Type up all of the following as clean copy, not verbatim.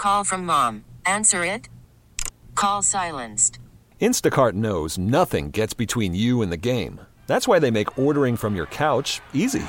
Call from mom. Answer it. Call silenced. Instacart knows nothing gets between you and the game. That's why they make ordering from your couch easy.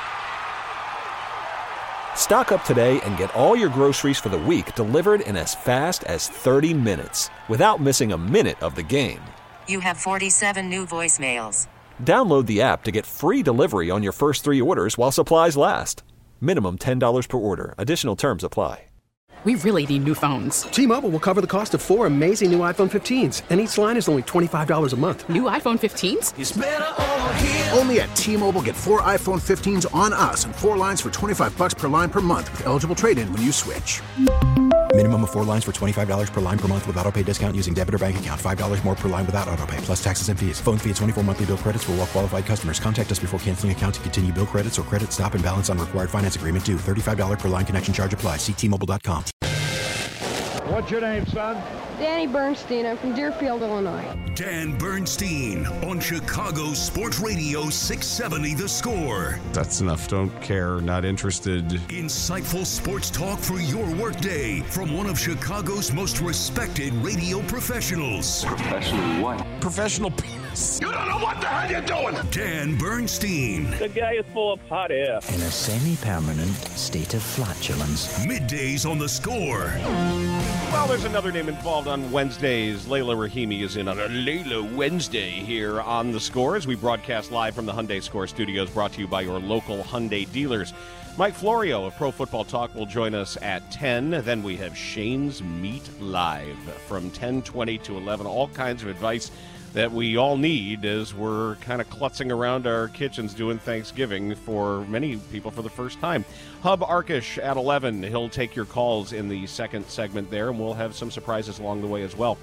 Stock up today and get all your groceries for the week delivered in as fast as 30 minutes without missing a minute of the game. You have 47 new voicemails. Download the app to get free delivery on your first 3 orders while supplies last. Minimum $10 per order. Additional terms apply. We really need new phones. T-Mobile will cover the cost of 4 amazing new iPhone 15s, and each line is only $25 a month. New iPhone 15s? It's better over here. Only at T-Mobile, get 4 iPhone 15s on us and 4 lines for $25 per line per month with eligible trade-in when you switch. Minimum of 4 lines for $25 per line per month with autopay discount using debit or bank account. $5 more per line without autopay, plus taxes and fees. Phone fee at 24 monthly bill credits for well-qualified customers. Contact us before canceling account to continue bill credits or credit stop and balance on required finance agreement due. $35 per line connection charge applies. See T-Mobile.com. What's your name, son? Danny Bernstein. I'm from Deerfield, Illinois. Dan Bernstein on Chicago Sports Radio 670 The Score. That's enough. Don't care. Not interested. Insightful sports talk for your workday from one of Chicago's most respected radio professionals. Professional what? Professional penis. You don't know what the hell you're doing. Dan Bernstein. The guy is full of hot air. In a semi-permanent state of flatulence. Middays on The Score. Well, there's another name involved on Wednesdays. Layla Rahimi is in on a Layla Wednesday here on The Score as we broadcast live from the Hyundai Score studios, brought to you by your local Hyundai dealers. Mike Florio of Pro Football Talk will join us at 10. Then we have Shane's Meat Live from 10:20 to 11. All kinds of advice that we all need as we're kind of klutzing around our kitchens doing Thanksgiving for many people for the first time. Hub Arkish at 11. He'll take your calls in the second segment there, and we'll have some surprises along the way as well.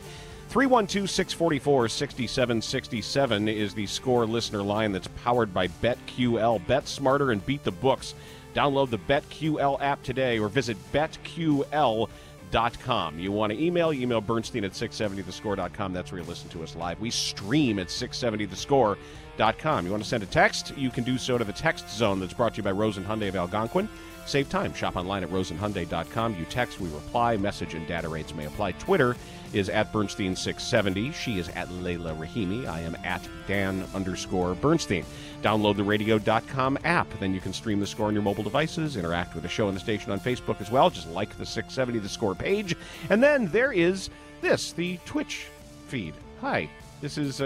312-644-6767 is the Score listener line that's powered by BetQL. Bet smarter and beat the books. Download the BetQL app today or visit BetQL.com. You want to email Bernstein at 670thescore.com. That's where you listen to us live. We stream at 670thescore.com. You want to send a text? You can do so to the text zone that's brought to you by Rosen Hyundai of Algonquin. Save time. Shop online at rosenhyundai.com. You text, we reply. Message and data rates may apply. Twitter is at Bernstein670. She is at Layla Rahimi. I am at Dan_Bernstein. Download the radio.com app. Then you can stream The Score on your mobile devices, interact with the show and the station on Facebook as well. Just like the 670 The Score page. And then there is this, the Twitch feed. Hi, this is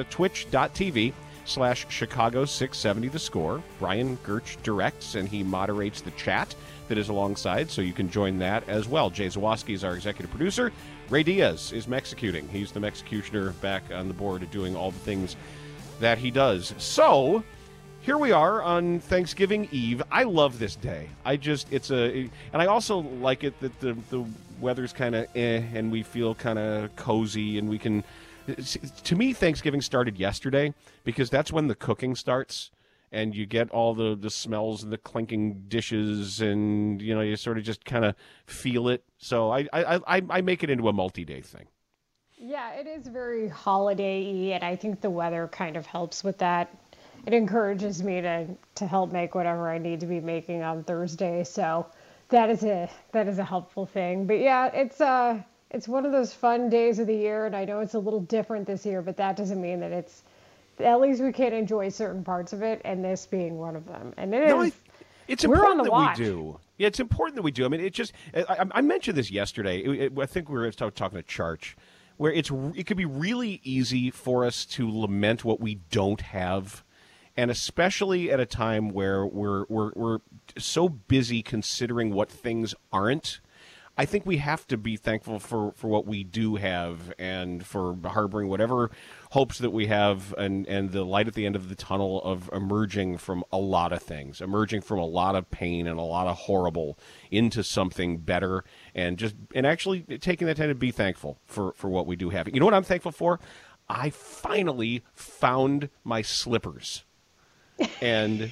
twitch.tv/Chicago 670 The Score. Brian Gertch directs and he moderates the chat that is alongside, so you can join that as well. Jay Zawoski is our executive producer. Ray Diaz is Mexicuting. He's the Mexicutioner back on the board doing all the things that he does. So, here we are on Thanksgiving Eve. I love this day. And I also like it that the weather's kind of and we feel kind of cozy and we can, to me, Thanksgiving started yesterday because that's when the cooking starts. And you get all the smells and the clinking dishes, and you sort of just kind of feel it. So I make it into a multi-day thing. Yeah, it is very holiday-y, and I think the weather kind of helps with that. It encourages me to help make whatever I need to be making on Thursday. So that is a helpful thing. But yeah, it's one of those fun days of the year, and I know it's a little different this year, but that doesn't mean that it's. At least we can enjoy certain parts of it, and this being one of them. And it's important that we do. Yeah, it's important that we do. I mean, I mentioned this yesterday. I think we were talking to Charch, where it could be really easy for us to lament what we don't have, and especially at a time where we're so busy considering what things aren't. I think we have to be thankful for what we do have and for harboring whatever hopes that we have and the light at the end of the tunnel of emerging from a lot of things, emerging from a lot of pain and a lot of horrible into something better and actually taking that time to be thankful for what we do have. You know what I'm thankful for? I finally found my slippers. And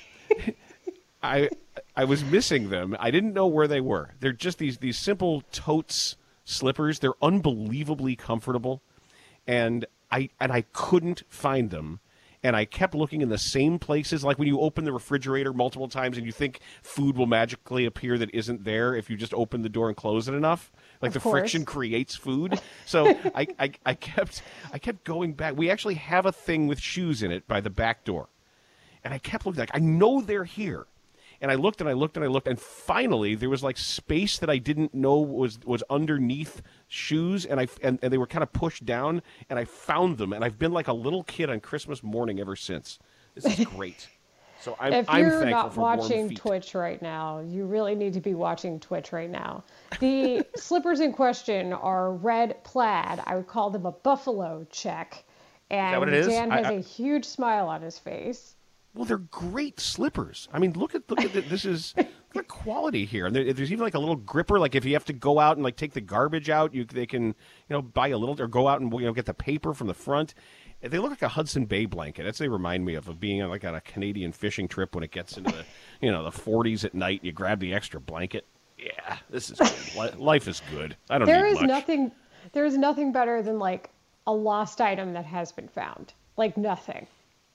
I was missing them. I didn't know where they were. They're just these simple totes slippers. They're unbelievably comfortable, and I couldn't find them. and I kept looking in the same places, like when you open the refrigerator multiple times and you think food will magically appear that isn't there if you just open the door and close it enough. Like the friction creates food. So I kept going back. We actually have a thing with shoes in it by the back door. And I kept looking, like, I know they're here. And I looked and I looked and I looked, and finally there was like space that I didn't know was underneath shoes, and they were kind of pushed down, and I found them, and I've been like a little kid on Christmas morning ever since. This is great. So I'm if thankful you're not for warm watching feet. Twitch right now, you really need to be watching Twitch right now. The slippers in question are red plaid. I would call them a buffalo check. And Is that what it is? Dan has a huge smile on his face. Well, they're great slippers. I mean, look at this is the quality here. And there's even like a little gripper. Like if you have to go out and like take the garbage out, they can buy a little, or go out and get the paper from the front. They look like a Hudson Bay blanket. That's what they remind me of being on a Canadian fishing trip when it gets into the the 40s at night. You grab the extra blanket. Yeah, this is good. Life is good. I don't need much. There is nothing better than like a lost item that has been found. Like nothing.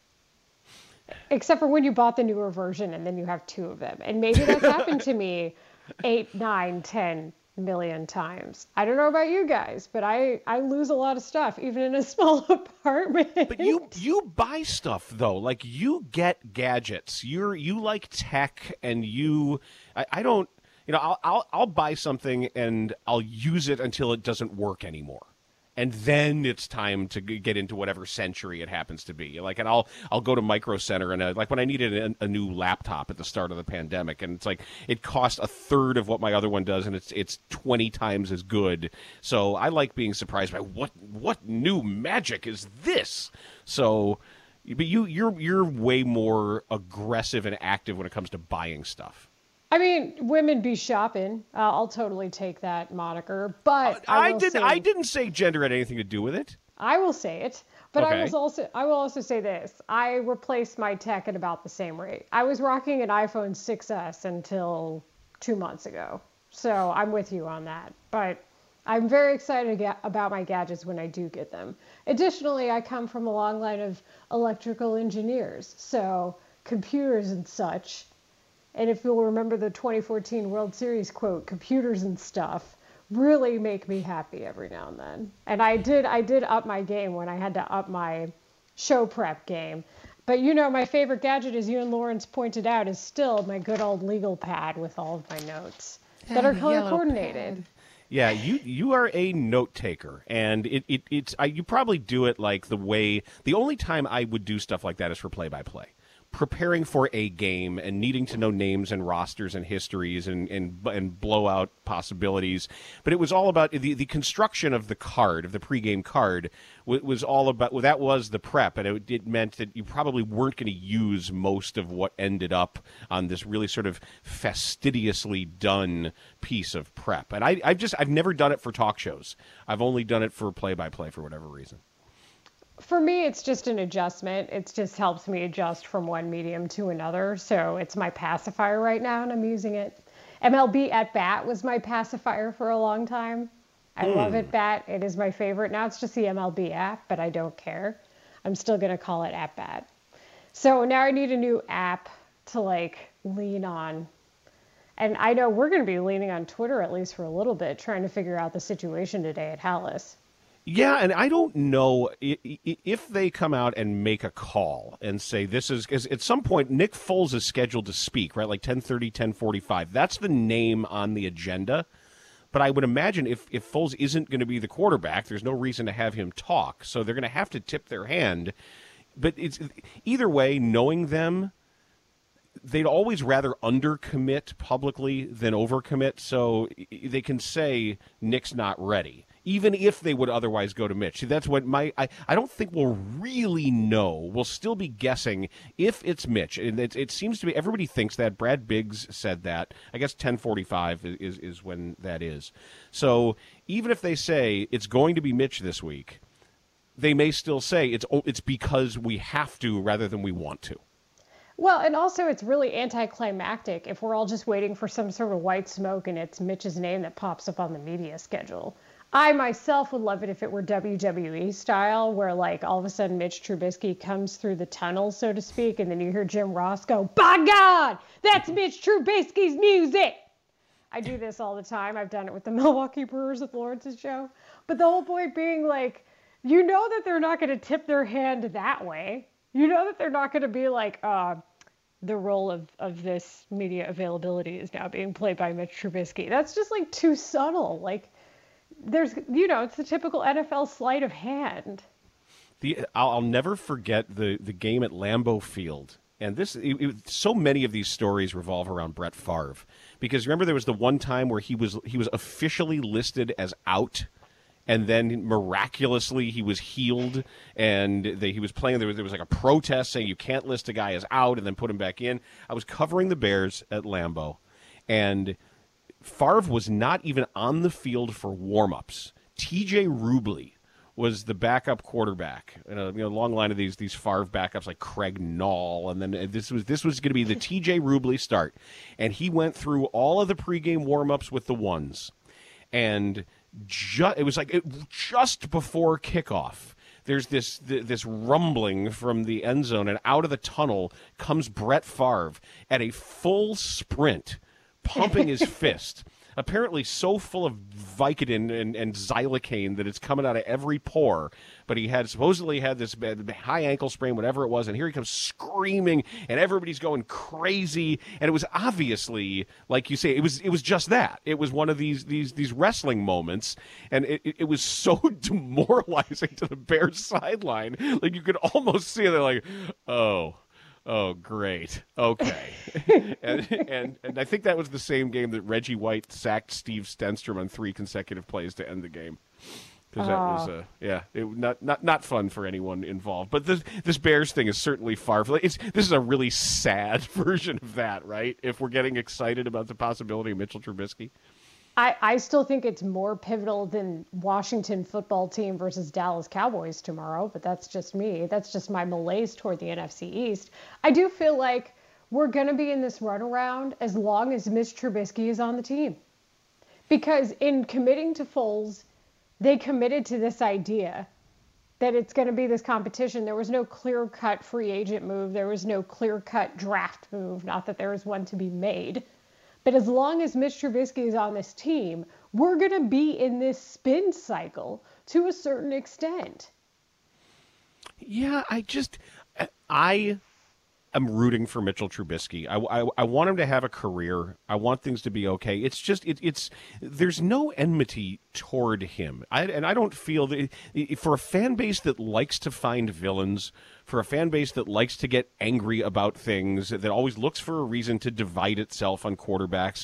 Except for when you bought the newer version and then you have two of them. And maybe that's happened to me 8, 9, 10 million times. I don't know about you guys, but I lose a lot of stuff, even in a small apartment. But you buy stuff, though. Like, you get gadgets. You like tech, and I don't, I'll buy something and I'll use it until it doesn't work anymore. And then it's time to get into whatever century it happens to be. Like, and I'll go to Micro Center, and like when I needed a new laptop at the start of the pandemic, and it's like it cost a third of what my other one does, and it's 20 times as good. So I like being surprised by what new magic is this. So, but you're way more aggressive and active when it comes to buying stuff. I mean, women be shopping. I'll totally take that moniker, but I didn't say gender had anything to do with it. I will say it, but okay. I will also say this. I replaced my tech at about the same rate. I was rocking an iPhone 6S until 2 months ago, so I'm with you on that. But I'm very excited about my gadgets when I do get them. Additionally, I come from a long line of electrical engineers, so computers and such. And if you'll remember the 2014 World Series quote, computers and stuff really make me happy every now and then. And I did up my game when I had to up my show prep game. But my favorite gadget, as you and Lawrence pointed out, is still my good old legal pad with all of my notes that are color coordinated. Pad. Yeah, you are a note taker, and you probably do it like the only time I would do stuff like that is for play-by-play. Preparing for a game and needing to know names and rosters and histories and blowout possibilities. But it was all about the construction of the card, of the pregame card, was all about, that was the prep, and it meant that you probably weren't going to use most of what ended up on this really sort of fastidiously done piece of prep. And I've never done it for talk shows. I've only done it for play-by-play for whatever reason. For me, it's just an adjustment. It just helps me adjust from one medium to another. So it's my pacifier right now, and I'm using it. MLB At Bat was my pacifier for a long time. I love At Bat. It is my favorite. Now it's just the MLB app, but I don't care. I'm still going to call it At Bat. So now I need a new app to lean on. And I know we're going to be leaning on Twitter at least for a little bit, trying to figure out the situation today at Hallis. Yeah, and I don't know if they come out and make a call and say this is, because at some point Nick Foles is scheduled to speak, right, like 10:30, 10:45. That's the name on the agenda. But I would imagine if Foles isn't going to be the quarterback, there's no reason to have him talk. So they're going to have to tip their hand. But it's either way, knowing them, they'd always rather undercommit publicly than overcommit. So they can say Nick's not ready, even if they would otherwise go to Mitch. See, that's what I don't think we'll really know. We'll still be guessing if it's Mitch. And it seems to be, everybody thinks that. Brad Biggs said that. I guess 10:45 is when that is. So even if they say it's going to be Mitch this week, they may still say it's because we have to rather than we want to. Well, and also it's really anticlimactic if we're all just waiting for some sort of white smoke and it's Mitch's name that pops up on the media schedule. I myself would love it if it were WWE style, where like all of a sudden Mitch Trubisky comes through the tunnel, so to speak, and then you hear Jim Ross go, "By God, that's Mitch Trubisky's music." I do this all the time. I've done it with the Milwaukee Brewers with Lawrence's show. But the whole point being like, you know that they're not going to tip their hand that way. You know that they're not going to be like, the role of this media availability is now being played by Mitch Trubisky. That's just like too subtle. Like, there's, it's the typical NFL sleight of hand. I'll never forget the game at Lambeau Field. And so many of these stories revolve around Brett Favre. Because remember, there was the one time where he was officially listed as out, and then miraculously he was healed, and he was playing. There was like a protest saying you can't list a guy as out and then put him back in. I was covering the Bears at Lambeau, and Favre was not even on the field for warm-ups. T.J. Rubley was the backup quarterback. Long line of these Favre backups like Craig Nall, and then this was going to be the T.J. Rubley start, and he went through all of the pregame warm-ups with the ones, and it was like just before kickoff. There's this rumbling from the end zone, and out of the tunnel comes Brett Favre at a full sprint, pumping his fist. Apparently so full of Vicodin and xylocaine that it's coming out of every pore. But he supposedly had this high ankle sprain, whatever it was, and here he comes screaming, and everybody's going crazy. And it was obviously, like you say, it was just that. It was one of these wrestling moments, and it was so demoralizing to the Bears sideline. Like, you could almost see it. They're like, Oh, great. Okay. and I think that was the same game that Reggie White sacked Steve Stenstrom on 3 consecutive plays to end the game. Because that was, not fun for anyone involved. But this Bears thing is certainly far from this is a really sad version of that, right? If we're getting excited about the possibility of Mitchell Trubisky. I still think it's more pivotal than Washington football team versus Dallas Cowboys tomorrow, but that's just me. That's just my malaise toward the NFC East. I do feel like we're going to be in this runaround as long as Mitch Trubisky is on the team. Because in committing to Foles, they committed to this idea that it's going to be this competition. There was no clear-cut free agent move. There was no clear-cut draft move. Not that there was one to be made. But as long as Mitch Trubisky is on this team, we're going to be in this spin cycle to a certain extent. Yeah, I am rooting for Mitchell Trubisky. I want him to have a career. I want things to be okay. It's just there's no enmity toward him. I don't feel that for a fan base that likes to find villains, for a fan base that likes to get angry about things, that always looks for a reason to divide itself on quarterbacks.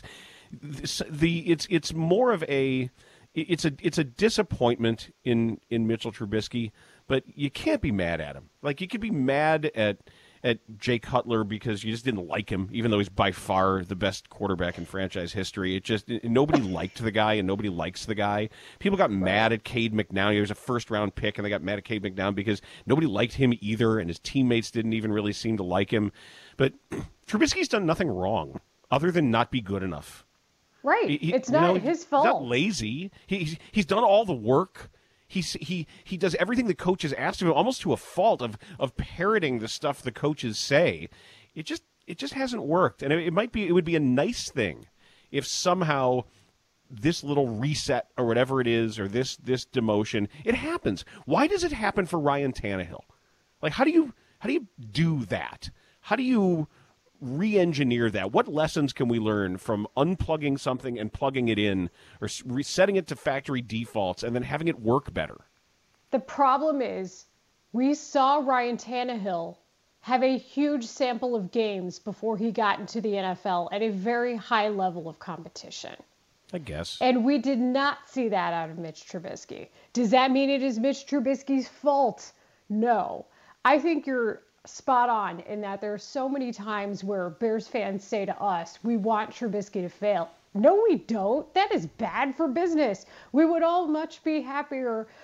It's more of a disappointment in Mitchell Trubisky, but you can't be mad at him. Like, you could be mad at Jay Cutler because you just didn't like him, even though he's by far the best quarterback in franchise history. Nobody liked the guy, and nobody likes the guy. People got mad at Cade McNown. He was a first-round pick, and they got mad at Cade McNown because nobody liked him either, and his teammates didn't even really seem to like him. But Trubisky's done nothing wrong other than not be good enough. Right. It's not his fault. He's not lazy. He's done all the work. He does everything the coaches asked of him, almost to a fault of parroting the stuff the coaches say. It just hasn't worked, and it would be a nice thing if somehow this little reset or whatever it is, or this demotion, it happens. Why does it happen for Ryan Tannehill? Like, how do you do that? How do you re-engineer that? What lessons can we learn from unplugging something and plugging it in, or resetting it to factory defaults and then having it work better? The problem is we saw Ryan Tannehill have a huge sample of games before he got into the NFL at a very high level of competition. I guess. And we did not see that out of Mitch Trubisky. Does that mean it is Mitch Trubisky's fault? No. I think you're spot on in that there are so many times where Bears fans say to us, we want Trubisky to fail. No, we don't. That is bad for business. We would all much be happier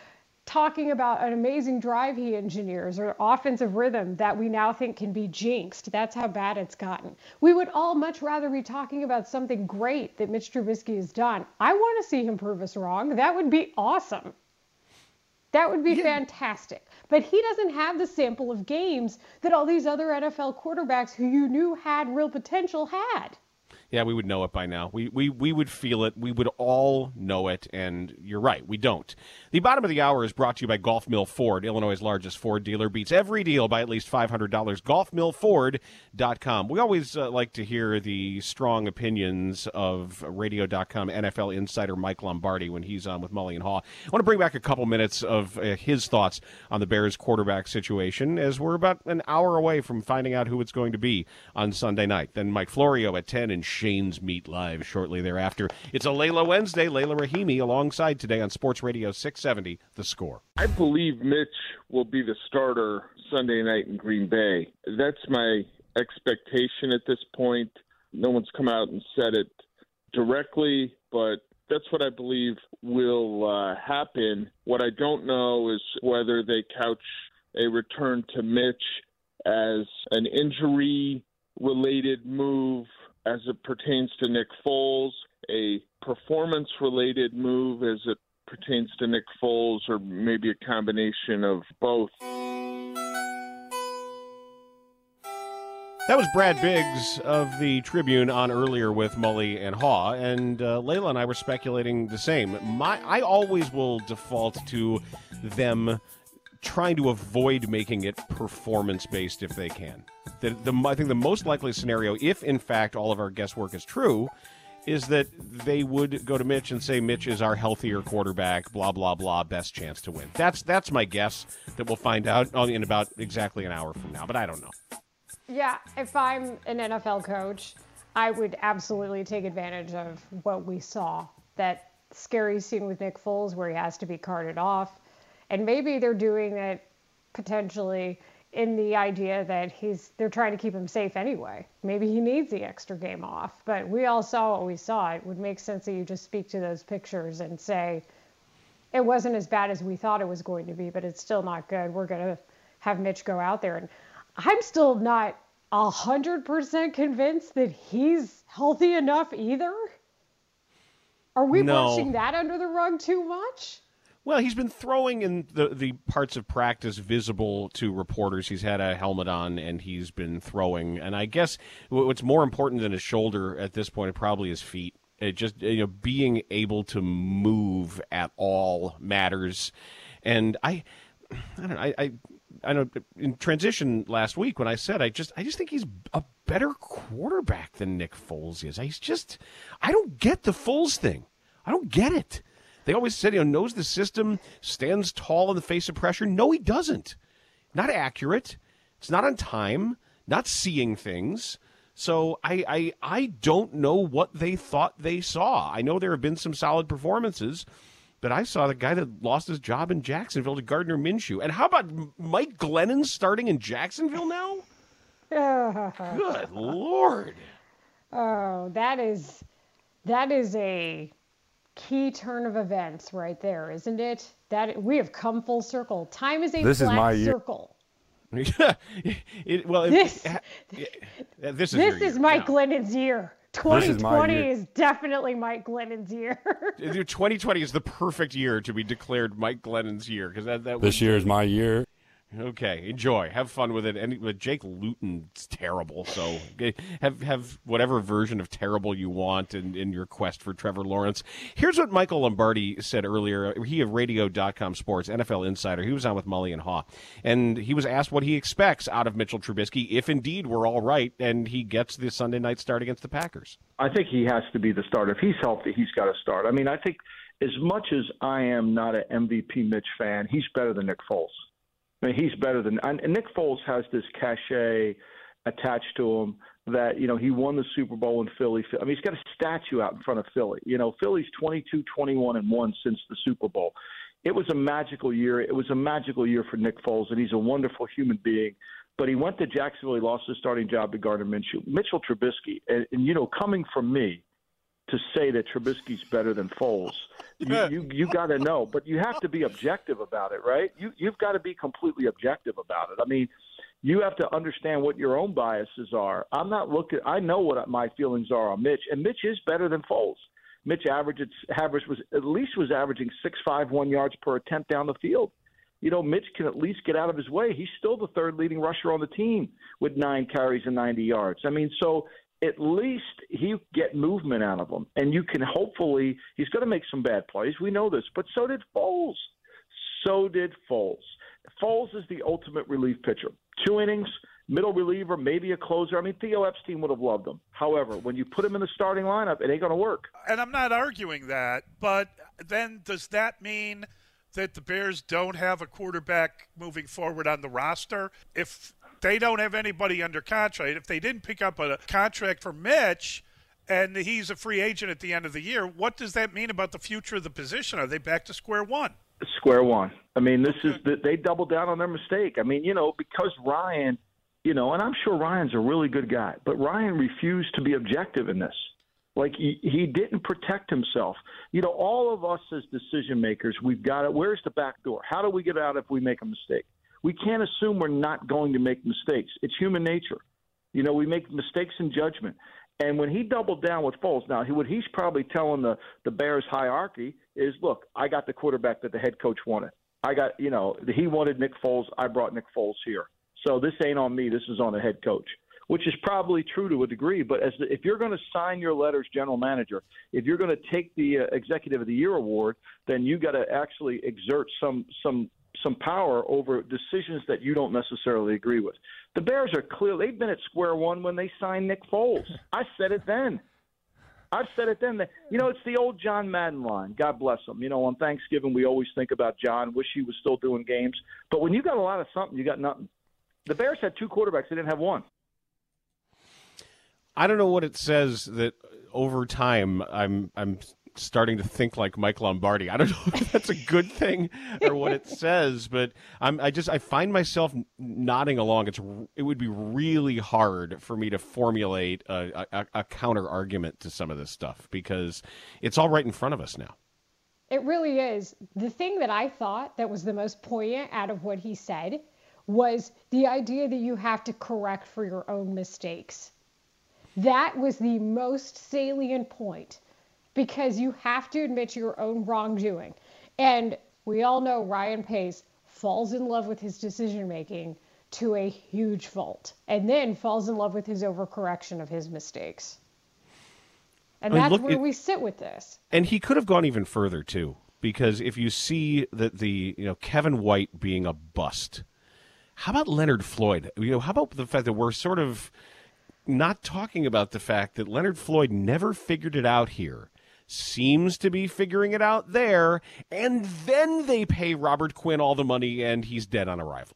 talking about an amazing drive he engineers or offensive rhythm that we now think can be jinxed. That's how bad it's gotten. We would all much rather be talking about something great that Mitch Trubisky has done. I want to see him prove us wrong. That would be awesome. That would be fantastic. But he doesn't have the sample of games that all these other NFL quarterbacks who you knew had real potential had. Yeah, we would know it by now. We would feel it. We would all know it, and you're right, we don't. The bottom of the hour is brought to you by Gulf Mill Ford, Illinois' largest Ford dealer. Beats every deal by at least $500. GulfMillFord.com. We always like to hear the strong opinions of Radio.com NFL insider Mike Lombardi when he's on with Mully and Haw. I want to bring back a couple minutes of his thoughts on the Bears quarterback situation, as we're about an hour away from finding out who it's going to be on Sunday night. Then Mike Florio at 10 and Shane's Meat Live shortly thereafter. It's a Layla Wednesday. Layla Rahimi alongside today on Sports Radio 670, The Score. I believe Mitch will be the starter Sunday night in Green Bay. That's my expectation at this point. No one's come out and said it directly, but that's what I believe will happen. What I don't know is whether they couch a return to Mitch as an injury-related move as it pertains to Nick Foles, a performance-related move as it pertains to Nick Foles, or maybe a combination of both. That was Brad Biggs of the Tribune on earlier with Mully and Haw, and Layla and I were speculating the same. I always will default to them trying to avoid making it performance-based if they can. I think the most likely scenario, if in fact all of our guesswork is true, is that they would go to Mitch and say, Mitch is our healthier quarterback, blah, blah, blah, best chance to win. That's my guess that we'll find out in about exactly an hour from now, but I don't know. Yeah, if I'm an NFL coach, I would absolutely take advantage of what we saw, that scary scene with Nick Foles where he has to be carted off. And maybe they're doing it potentially in the idea that they're trying to keep him safe anyway. Maybe he needs the extra game off. But we all saw what we saw. It would make sense that you just speak to those pictures and say, it wasn't as bad as we thought it was going to be, but it's still not good. We're going to have Mitch go out there. And I'm still not 100% convinced that he's healthy enough either. Are we brushing that under the rug too much? Well, he's been throwing in the parts of practice visible to reporters. He's had a helmet on, and he's been throwing. And I guess what's more important than his shoulder at this point is probably his feet. It just being able to move at all matters. And I don't know. I know in transition last week when I said I just think he's a better quarterback than Nick Foles is. I don't get the Foles thing. I don't get it. They always said, knows the system, stands tall in the face of pressure. No, he doesn't. Not accurate. It's not on time. Not seeing things. So I don't know what they thought they saw. I know there have been some solid performances, but I saw the guy that lost his job in Jacksonville to Gardner Minshew. And how about Mike Glennon starting in Jacksonville now? Good Lord. Oh, that is a key turn of events right there, isn't it? That we have come full circle. Time is a flat circle. This is Mike Glennon's year. 2020 is definitely Mike Glennon's year. 2020 is the perfect year to be declared Mike Glennon's year, because this year is my year. Okay, enjoy, have fun with it. And Jake Luton's terrible, so have whatever version of terrible you want in your quest for Trevor Lawrence. Here's what Michael Lombardi said earlier. He of Radio.com Sports, NFL insider. He was on with Mully and Haw, and he was asked what he expects out of Mitchell Trubisky if indeed we're all right and he gets the Sunday night start against the Packers. I think he has to be the starter. If he's healthy, he's got to start. I mean, I think as much as I am not an MVP Mitch fan, he's better than Nick Foles. I mean, he's better than – and Nick Foles has this cachet attached to him that, he won the Super Bowl in Philly. I mean, he's got a statue out in front of Philly. Philly's 22-21-1 since the Super Bowl. It was a magical year. It was a magical year for Nick Foles, and he's a wonderful human being. But he went to Jacksonville. He lost his starting job to Gardner Minshew. Mitchell Trubisky, and coming from me, to say that Trubisky's better than Foles. You got to know, but you have to be objective about it, right? You've got to be completely objective about it. I mean, you have to understand what your own biases are. I'm not looking. I know what my feelings are on Mitch, and Mitch is better than Foles. Mitch was averaging 6.51 yards per attempt down the field. You know, Mitch can at least get out of his way. He's still the third leading rusher on the team with 9 carries and 90 yards. I mean, so at least he get movement out of him, and you can hopefully – he's going to make some bad plays. We know this, but so did Foles. Foles is the ultimate relief pitcher. 2 innings, middle reliever, maybe a closer. I mean, Theo Epstein would have loved him. However, when you put him in the starting lineup, it ain't going to work. And I'm not arguing that, but then does that mean that the Bears don't have a quarterback moving forward on the roster? If they don't have anybody under contract, if they didn't pick up a contract for Mitch and he's a free agent at the end of the year, what does that mean about the future of the position? Are they back to square one? Square one. I mean, they doubled down on their mistake. I mean, because Ryan, and I'm sure Ryan's a really good guy, but Ryan refused to be objective in this. Like, he didn't protect himself. All of us as decision makers, we've got it. Where's the back door? How do we get out if we make a mistake? We can't assume we're not going to make mistakes. It's human nature. We make mistakes in judgment. And when he doubled down with Foles, now what he's probably telling the Bears hierarchy is, look, I got the quarterback that the head coach wanted. He wanted Nick Foles. I brought Nick Foles here. So this ain't on me. This is on the head coach, which is probably true to a degree. But if you're going to sign your letters, general manager, if you're going to take the Executive of the Year award, then you got to actually exert some power over decisions that you don't necessarily agree with. The Bears are clear. They've been at square one when they signed Nick Foles. I said it then. I've said it then. It's the old John Madden line. God bless him. On Thanksgiving, we always think about John, wish he was still doing games. But when you got a lot of something, you got nothing. The Bears had 2 quarterbacks. They didn't have one. I don't know what it says that over time I'm starting to think like Mike Lombardi. I don't know if that's a good thing or what it says, but I find myself nodding along. It would be really hard for me to formulate a counter argument to some of this stuff because it's all right in front of us now. It really is. The thing that I thought that was the most poignant out of what he said was the idea that you have to correct for your own mistakes. That was the most salient point. Because you have to admit your own wrongdoing. And we all know Ryan Pace falls in love with his decision-making to a huge fault. And then falls in love with his overcorrection of his mistakes. And that's where we sit with this. And he could have gone even further, too. Because if you see that Kevin White being a bust, how about Leonard Floyd? How about the fact that we're sort of not talking about the fact that Leonard Floyd never figured it out here. Seems to be figuring it out there, and then they pay Robert Quinn all the money, and he's dead on arrival.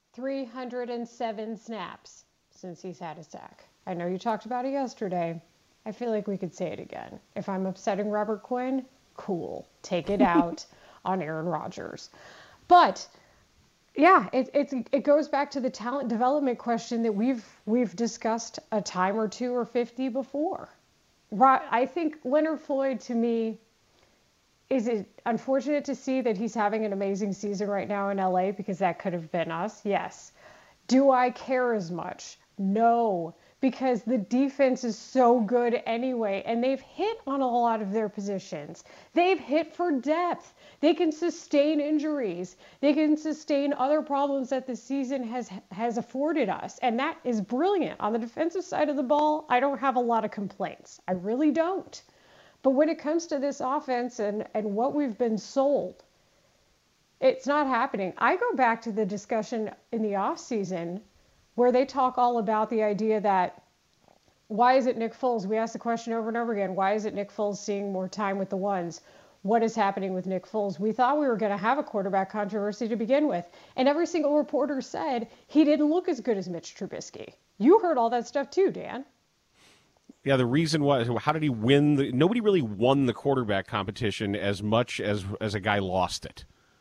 307 snaps since he's had a sack. I know you talked about it yesterday. I feel like we could say it again. If I'm upsetting Robert Quinn, cool. Take it out on Aaron Rodgers. But yeah, it goes back to the talent development question that we've discussed a time or 2 or 50 before. I think Leonard Floyd, to me, is it unfortunate to see that he's having an amazing season right now in LA because that could have been us? Yes. Do I care as much? No, because the defense is so good anyway, and they've hit on a lot of their positions. They've hit for depth. They can sustain injuries. They can sustain other problems that the season has afforded us, and that is brilliant. On the defensive side of the ball, I don't have a lot of complaints. I really don't. But when it comes to this offense and what we've been sold, it's not happening. I go back to the discussion in the offseason where they talk all about the idea that why is it Nick Foles? We ask the question over and over again, why is it Nick Foles seeing more time with the ones? What is happening with Nick Foles? We thought we were going to have a quarterback controversy to begin with. And every single reporter said he didn't look as good as Mitch Trubisky. You heard all that stuff too, Dan. Yeah, the reason was, how did he win? Nobody really won the quarterback competition as much as a guy lost it.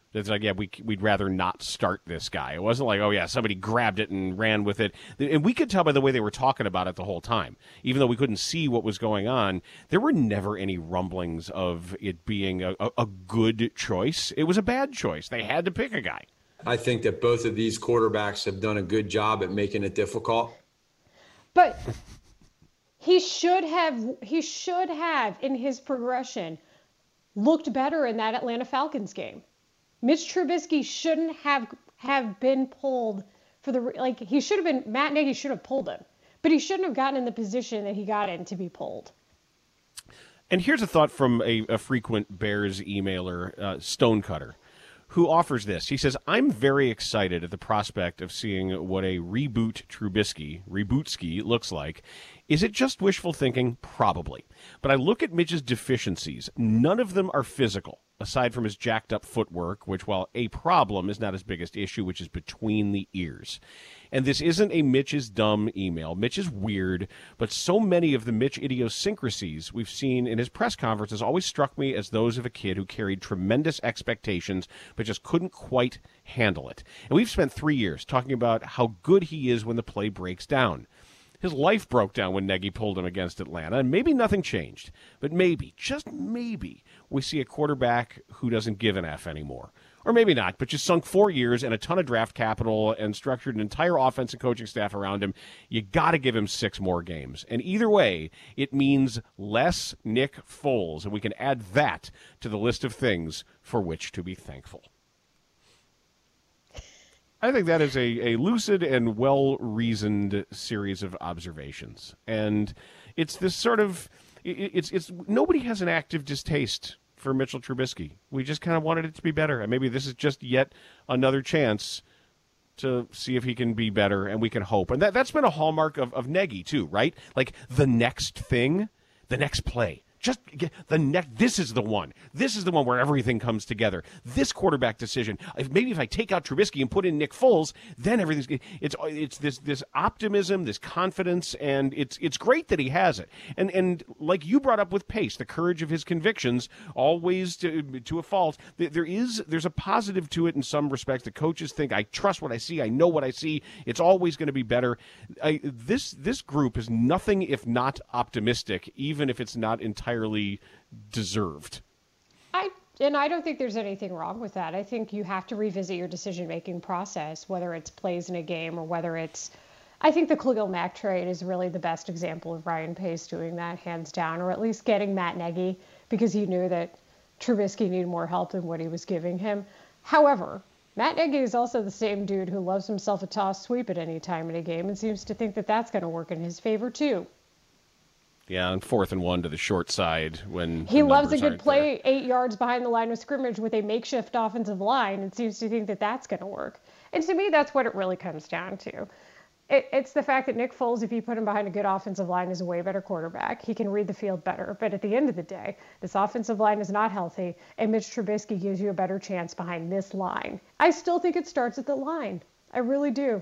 It's like, yeah, we'd rather not start this guy. It wasn't like, oh, yeah, somebody grabbed it and ran with it. And we could tell by the way they were talking about it the whole time. Even though we couldn't see what was going on, there were never any rumblings of it being a good choice. It was a bad choice. They had to pick a guy. I think that both of these quarterbacks have done a good job at making it difficult. But he should have, in his progression, looked better in that Atlanta Falcons game. Mitch Trubisky shouldn't have been pulled for the, he should have been, Matt Nagy should have pulled him, but he shouldn't have gotten in the position that he got in to be pulled. And here's a thought from a frequent Bears emailer, Stonecutter, who offers this. He says, I'm very excited at the prospect of seeing what a rebootski looks like. Is it just wishful thinking? Probably. But I look at Mitch's deficiencies. None of them are physical, aside from his jacked up footwork, which, while a problem, is not his biggest issue, which is between the ears. And this isn't a Mitch is dumb email. Mitch is weird, but so many of the Mitch idiosyncrasies we've seen in his press conferences always struck me as those of a kid who carried tremendous expectations, but just couldn't quite handle it. And we've spent 3 years talking about how good he is when the play breaks down. His life broke down when Nagy pulled him against Atlanta, and maybe nothing changed. But maybe, just maybe, we see a quarterback who doesn't give an F anymore. Or maybe not, but just sunk 4 years and a ton of draft capital and structured an entire offense and coaching staff around him. You got to give him 6 more games. And either way, it means less Nick Foles, and we can add that to the list of things for which to be thankful. I think that is a lucid and well-reasoned series of observations. And it's this sort of, it's nobody has an active distaste for Mitchell Trubisky. We just kind of wanted it to be better. And maybe this is just yet another chance to see if he can be better, and we can hope. And that's been a hallmark of Nagy, too, right? Like, the next thing, the next play. Just get this is the one. This is the one where everything comes together. This quarterback decision. Maybe if I take out Trubisky and put in Nick Foles, then everything's. It's this optimism, this confidence, and it's great that he has it. And like you brought up with Pace, the courage of his convictions, always to a fault. There's a positive to it in some respects. The coaches think, I trust what I see. I know what I see. It's always going to be better. This group is nothing if not optimistic, even if it's not entirely deserved. I don't think there's anything wrong with that. I think you have to revisit your decision-making process, whether it's plays in a game or whether it's... I think the Khalil Mack trade is really the best example of Ryan Pace doing that, hands down, or at least getting Matt Nagy, because he knew that Trubisky needed more help than what he was giving him. However, Matt Nagy is also the same dude who loves himself a toss sweep at any time in a game and seems to think that that's going to work in his favor, too. Yeah, on 4th and 1 to the short side when he loves a good play 8 yards behind the line of scrimmage with a makeshift offensive line and seems to think that that's going to work. And to me, that's what it really comes down to. It's the fact that Nick Foles, if you put him behind a good offensive line, is a way better quarterback. He can read the field better. But at the end of the day, this offensive line is not healthy, and Mitch Trubisky gives you a better chance behind this line. I still think it starts at the line. I really do.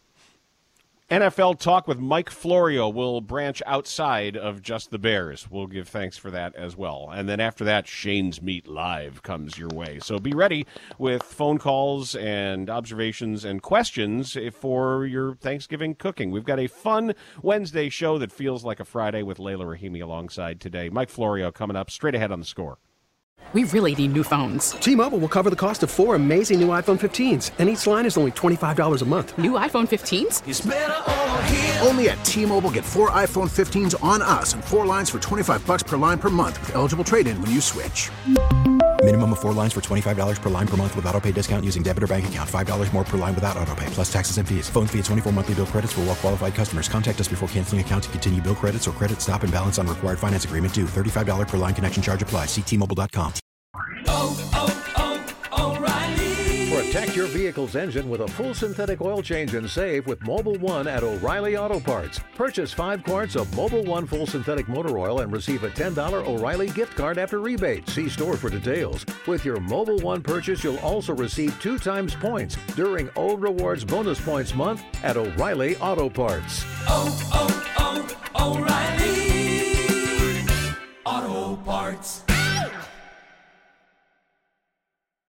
NFL Talk with Mike Florio will branch outside of just the Bears. We'll give thanks for that as well. And then after that, Shane's Meat Live comes your way. So be ready with phone calls and observations and questions for your Thanksgiving cooking. We've got a fun Wednesday show that feels like a Friday with Layla Rahimi alongside today. Mike Florio coming up straight ahead on The Score. We really need new phones. T-Mobile will cover the cost of 4 amazing new iPhone 15s, and each line is only $25 a month. New iPhone 15s? It's better over here. Only at T-Mobile, get 4 iPhone 15s on us and 4 lines for $25 per line per month with eligible trade-in when you switch. Minimum of 4 lines for $25 per line per month with autopay discount using debit or bank account. $5 more per line without autopay, plus taxes and fees. Phone fee at 24 monthly bill credits for well-qualified customers. Contact us before canceling account to continue bill credits or credit stop and balance on required finance agreement due. $35 per line connection charge applies. See T-Mobile.com. O'Reilly. Protect your vehicle's engine with a full synthetic oil change and save with Mobil 1 at O'Reilly Auto Parts. Purchase 5 quarts of Mobil 1 full synthetic motor oil and receive a $10 O'Reilly gift card after rebate. See store for details. With your Mobil 1 purchase, you'll also receive 2 times points during O Rewards Bonus Points Month at O'Reilly Auto Parts. O'Reilly Auto Parts.